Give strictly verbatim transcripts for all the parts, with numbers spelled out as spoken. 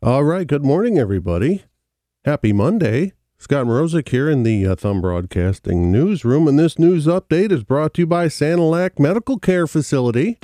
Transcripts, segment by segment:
All right, good morning, everybody. Happy Monday. Scott Mrozik here in the uh, Thumb Broadcasting newsroom, and this news update is brought to you by Sanilac Medical Care Facility.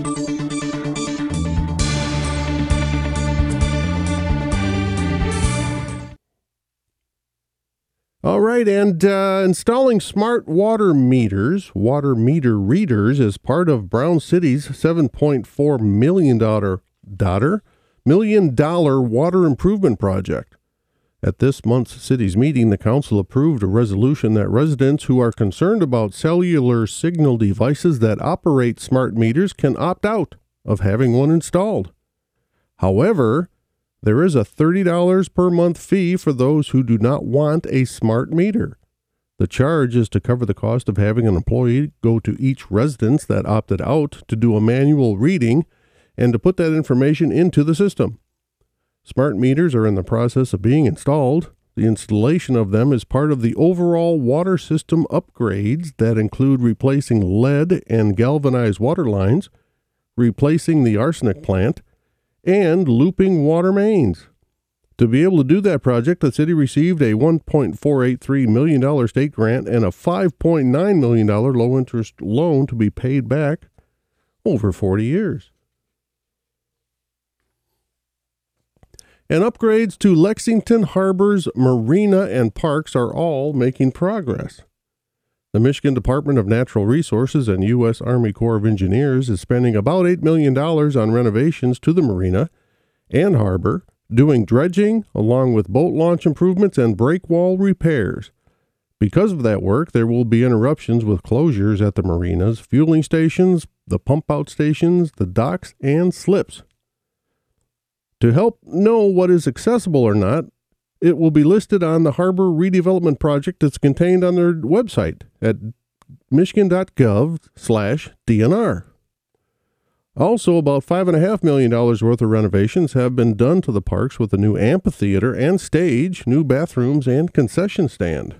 All right, and uh, installing smart water meters, water meter readers, is part of Brown City's seven point four million dollars daughter, million dollar water improvement project. At this month's city's meeting, the council approved a resolution that residents who are concerned about cellular signal devices that operate smart meters can opt out of having one installed. However, there is a thirty dollars per month fee for those who do not want a smart meter. The charge is to cover the cost of having an employee go to each residence that opted out to do a manual reading and to put that information into the system. Smart meters are in the process of being installed. The installation of them is part of the overall water system upgrades that include replacing lead and galvanized water lines, replacing the arsenic plant, and looping water mains. To be able to do that project, the city received a one point four eight three million dollars state grant and a five point nine million dollars low-interest loan to be paid back over forty years. And upgrades to Lexington Harbor's marina and parks are all making progress. The Michigan Department of Natural Resources and U S Army Corps of Engineers is spending about eight million dollars on renovations to the marina and harbor, doing dredging along with boat launch improvements and break wall repairs. Because of that work, there will be interruptions with closures at the marinas, fueling stations, the pump-out stations, the docks, and slips. To help know what is accessible or not, it will be listed on the Harbor Redevelopment Project that's contained on their website at michigan.gov slash DNR. Also, about five point five million dollars worth of renovations have been done to the parks with a new amphitheater and stage, new bathrooms, and concession stand.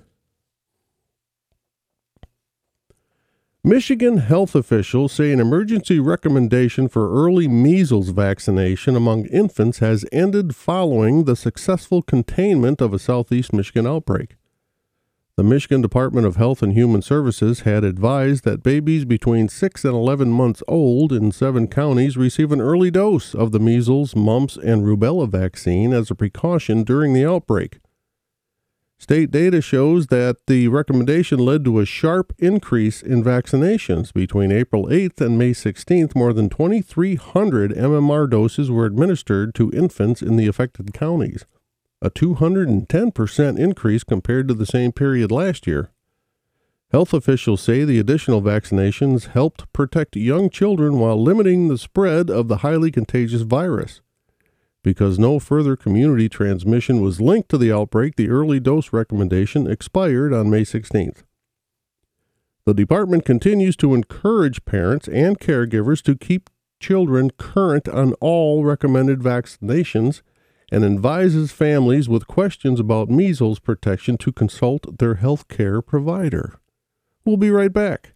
Michigan health officials say an emergency recommendation for early measles vaccination among infants has ended following the successful containment of a southeast Michigan outbreak. The Michigan Department of Health and Human Services had advised that babies between six and eleven months old in seven counties receive an early dose of the measles, mumps, and rubella vaccine as a precaution during the outbreak. State data shows that the recommendation led to a sharp increase in vaccinations. Between April eighth and May sixteenth, more than twenty-three hundred M M R doses were administered to infants in the affected counties, a two hundred ten percent increase compared to the same period last year. Health officials say the additional vaccinations helped protect young children while limiting the spread of the highly contagious virus. Because no further community transmission was linked to the outbreak, the early dose recommendation expired on May sixteenth. The department continues to encourage parents and caregivers to keep children current on all recommended vaccinations and advises families with questions about measles protection to consult their health care provider. We'll be right back.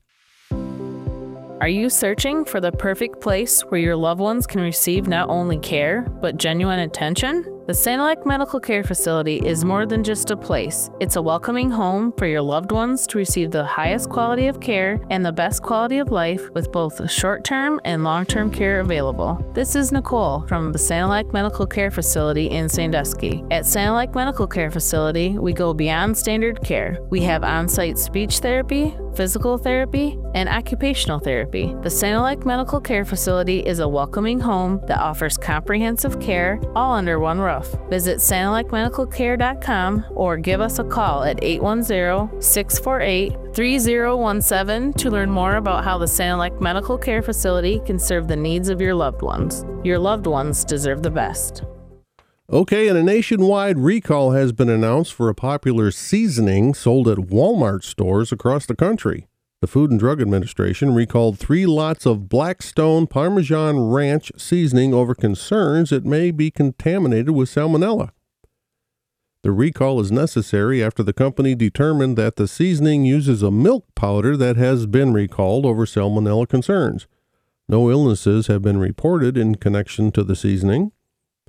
Are you searching for the perfect place where your loved ones can receive not only care, but genuine attention? The Sanilac Medical Care Facility is more than just a place. It's a welcoming home for your loved ones to receive the highest quality of care and the best quality of life with both short-term and long-term care available. This is Nicole from the Sanilac Medical Care Facility in Sandusky. At Sanilac Medical Care Facility, we go beyond standard care. We have on-site speech therapy, physical therapy, and occupational therapy. The Sanilac Medical Care Facility is a welcoming home that offers comprehensive care all under one roof. Visit sanilac medical care dot com or give us a call at eight one zero, six four eight, three zero one seven to learn more about how the Sanilac Medical Care Facility can serve the needs of your loved ones. Your loved ones deserve the best. Okay, and a nationwide recall has been announced for a popular seasoning sold at Walmart stores across the country. The Food and Drug Administration recalled three lots of Blackstone Parmesan Ranch seasoning over concerns it may be contaminated with salmonella. The recall is necessary after the company determined that the seasoning uses a milk powder that has been recalled over salmonella concerns. No illnesses have been reported in connection to the seasoning.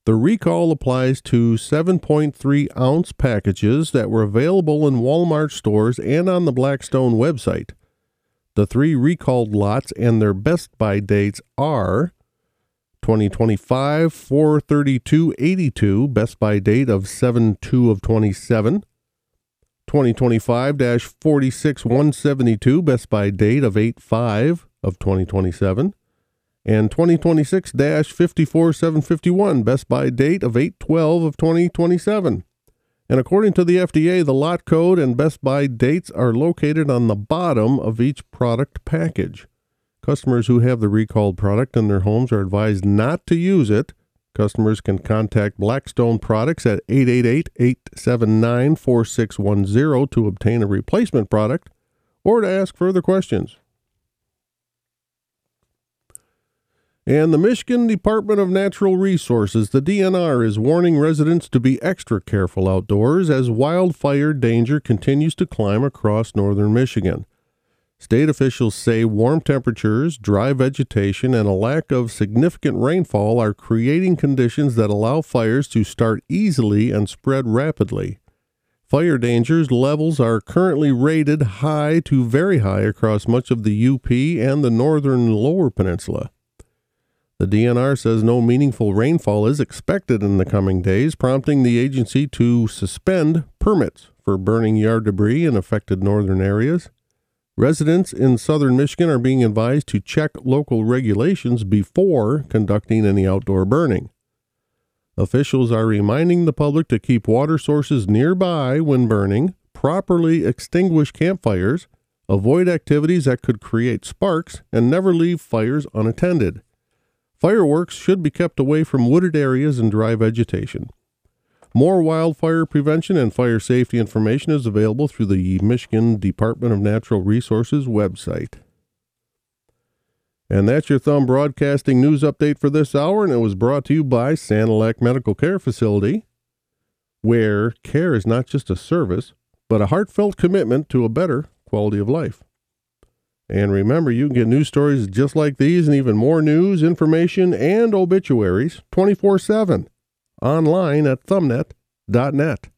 The recall applies to seven point three ounce packages that were available in Walmart stores and on the Blackstone website. The three recalled lots and their best by dates are twenty twenty-five four thirty-two eighty-two, best by date of seven two of twenty-seven. twenty twenty-five forty-six one seventy-two, best by date of eight five of twenty twenty-seven. And twenty twenty-six fifty-four seven fifty-one, best by date of eight twelve of twenty twenty-seven. And according to the F D A, the lot code and best by dates are located on the bottom of each product package. Customers who have the recalled product in their homes are advised not to use it. Customers can contact Blackstone Products at eight eight eight, eight seven nine, four six one zero to obtain a replacement product or to ask further questions. And the Michigan Department of Natural Resources, the D N R, is warning residents to be extra careful outdoors as wildfire danger continues to climb across northern Michigan. State officials say warm temperatures, dry vegetation, and a lack of significant rainfall are creating conditions that allow fires to start easily and spread rapidly. Fire dangers levels are currently rated high to very high across much of the U P and the northern lower peninsula. The D N R says no meaningful rainfall is expected in the coming days, prompting the agency to suspend permits for burning yard debris in affected northern areas. Residents in southern Michigan are being advised to check local regulations before conducting any outdoor burning. Officials are reminding the public to keep water sources nearby when burning, properly extinguish campfires, avoid activities that could create sparks, and never leave fires unattended. Fireworks should be kept away from wooded areas and dry vegetation. More wildfire prevention and fire safety information is available through the Michigan Department of Natural Resources website. And that's your Thumb Broadcasting news update for this hour, and it was brought to you by Sanilac Medical Care Facility, where care is not just a service, but a heartfelt commitment to a better quality of life. And remember, you can get news stories just like these and even more news, information, and obituaries twenty-four seven online at thumbnet dot net.